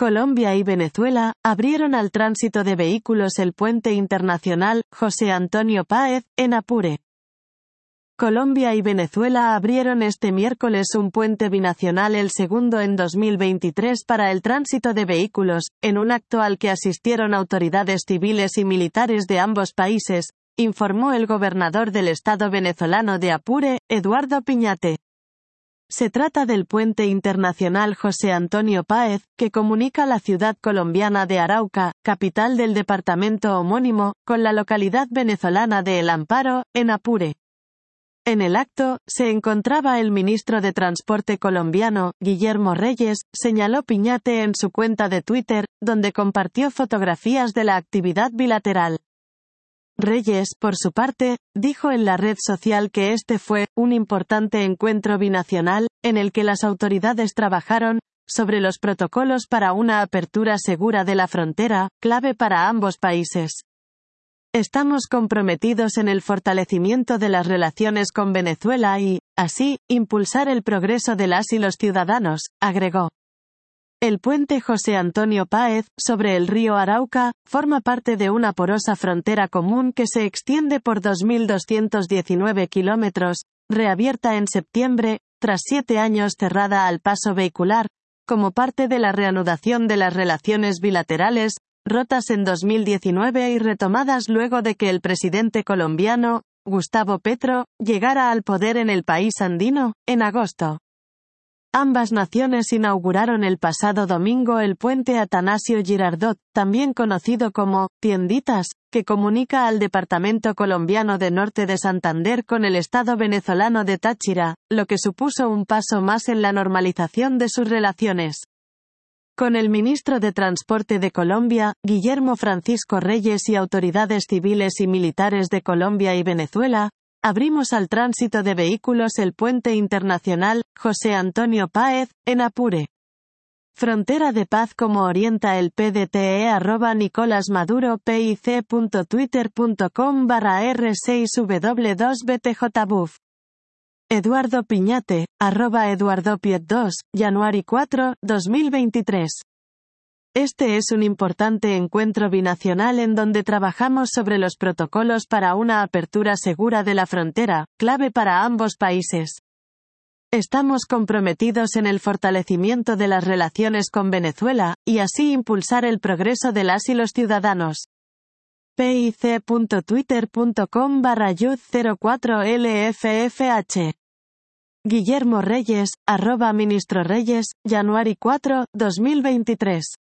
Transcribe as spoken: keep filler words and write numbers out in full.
Colombia y Venezuela abrieron al tránsito de vehículos el puente internacional José Antonio Páez, en Apure. Colombia y Venezuela abrieron este miércoles un puente binacional, el segundo en dos mil veintitrés, para el tránsito de vehículos, en un acto al que asistieron autoridades civiles y militares de ambos países, informó el gobernador del estado venezolano de Apure, Eduardo Piñate. Se trata del puente internacional José Antonio Páez, que comunica la ciudad colombiana de Arauca, capital del departamento homónimo, con la localidad venezolana de El Amparo, en Apure. En el acto, se encontraba el ministro de Transporte colombiano, Guillermo Reyes, señaló Piñate en su cuenta de Twitter, donde compartió fotografías de la actividad bilateral. Reyes, por su parte, dijo en la red social que este fue un importante encuentro binacional, en el que las autoridades trabajaron sobre los protocolos para una apertura segura de la frontera, clave para ambos países. Estamos comprometidos en el fortalecimiento de las relaciones con Venezuela y, así, impulsar el progreso de las y los ciudadanos, agregó. El puente José Antonio Páez, sobre el río Arauca, forma parte de una porosa frontera común que se extiende por dos mil doscientos diecinueve kilómetros, reabierta en septiembre, tras siete años cerrada al paso vehicular, como parte de la reanudación de las relaciones bilaterales, rotas en dos mil diecinueve y retomadas luego de que el presidente colombiano, Gustavo Petro, llegara al poder en el país andino, en agosto. Ambas naciones inauguraron el pasado domingo el puente Atanasio Girardot, también conocido como Tienditas, que comunica al departamento colombiano de Norte de Santander con el estado venezolano de Táchira, lo que supuso un paso más en la normalización de sus relaciones. Con el ministro de Transporte de Colombia, Guillermo Francisco Reyes, y autoridades civiles y militares de Colombia y Venezuela, abrimos al tránsito de vehículos el puente internacional José Antonio Páez, en Apure. Frontera de paz, como orienta el P D T E. arroba Nicolás Maduro pic punto twitter punto com barra r seis w dos b t j buf. Eduardo Piñate, arroba eduardopiet dos, Januari cuatro, dos mil veintitrés. Este es un importante encuentro binacional en donde trabajamos sobre los protocolos para una apertura segura de la frontera, clave para ambos países. Estamos comprometidos en el fortalecimiento de las relaciones con Venezuela, y así impulsar el progreso de las y los ciudadanos. pic punto twitter punto com barra yuz cero cuatro L F F H. Guillermo Reyes, arroba Ministro Reyes, Januari cuatro, dos mil veintitrés.